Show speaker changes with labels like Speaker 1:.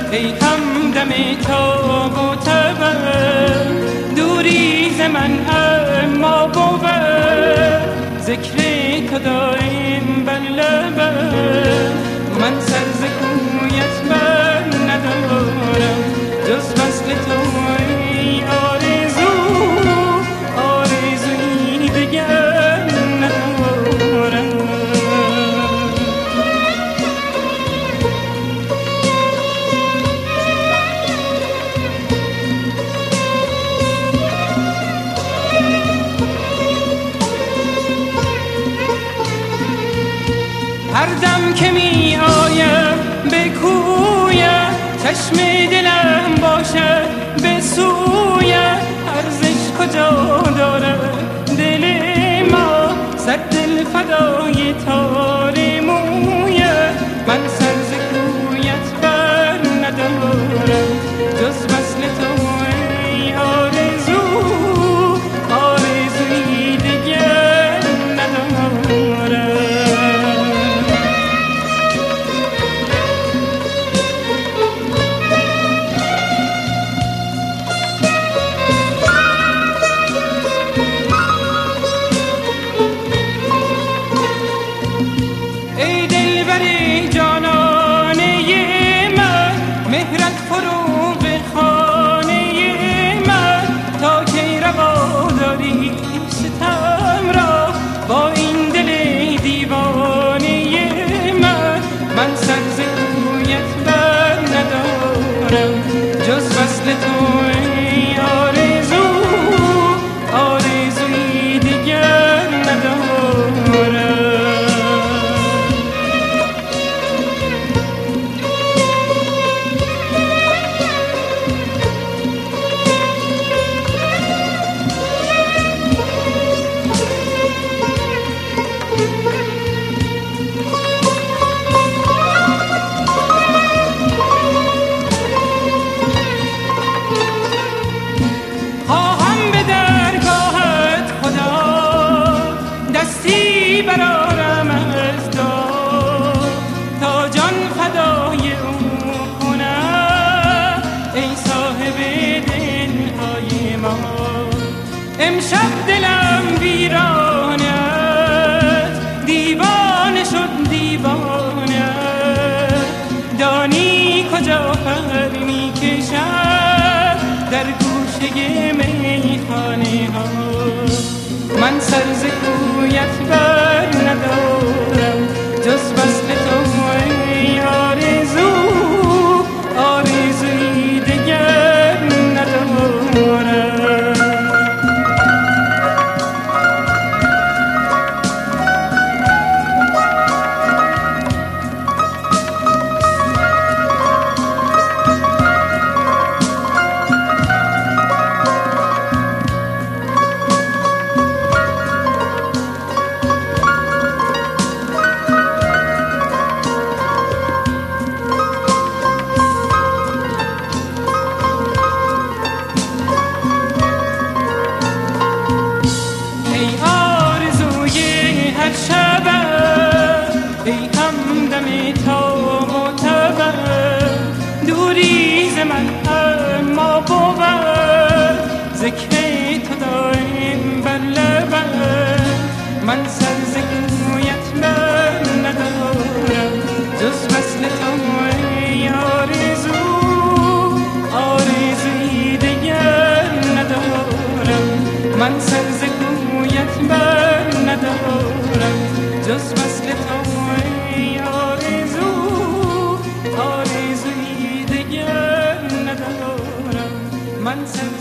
Speaker 1: ای همدم تاب و تبر، دوری ز من اما بود، ذکر تو دایم بر لبم. من سر ز کویت بر ندارم، جز وصل تو ای آرزو، آرزویی دگر ندارم. هر دم که می آیم به کویت، چشم دلم باشد به سویت. ارزش کجا دارد دل ما، صد دل فدای تار مویت. من سر ز کویت بر ندارم، جز وصل تو ای آرزو، آرزویی دگر ندارم. ای دلبر جانانه من، مهرت فروغ خانه من. تا کی روا داری ستم را با این دل دیوانه من. من سر ز کویت بر ندارم، جز وصل تو ای آرزو، آرزویی دیگر ندارم. برارم از دار تا جان فدای او کنم، ای صاحب دلهای ما. امشب دلم ویرانه است، دیوانه شد دیوانه. دانی کجا پر می کشد در گوشه میخانه ها. من سر ز کویت بر ندارم، جز وصل تو ای آرزو، آرزویی دگر ندارم. ای همدم تاب و تبر، دوری ز من اما بود، ذکر تو دایم بر لبم. من سر ز کویت بر ندارم، جز وصل تو ای آرزو، آرزویی دگر ندارم. من سر ز کویت بر ندارم، جز وصل تو ای آرزو، آرزویی دگر ندارم. من سر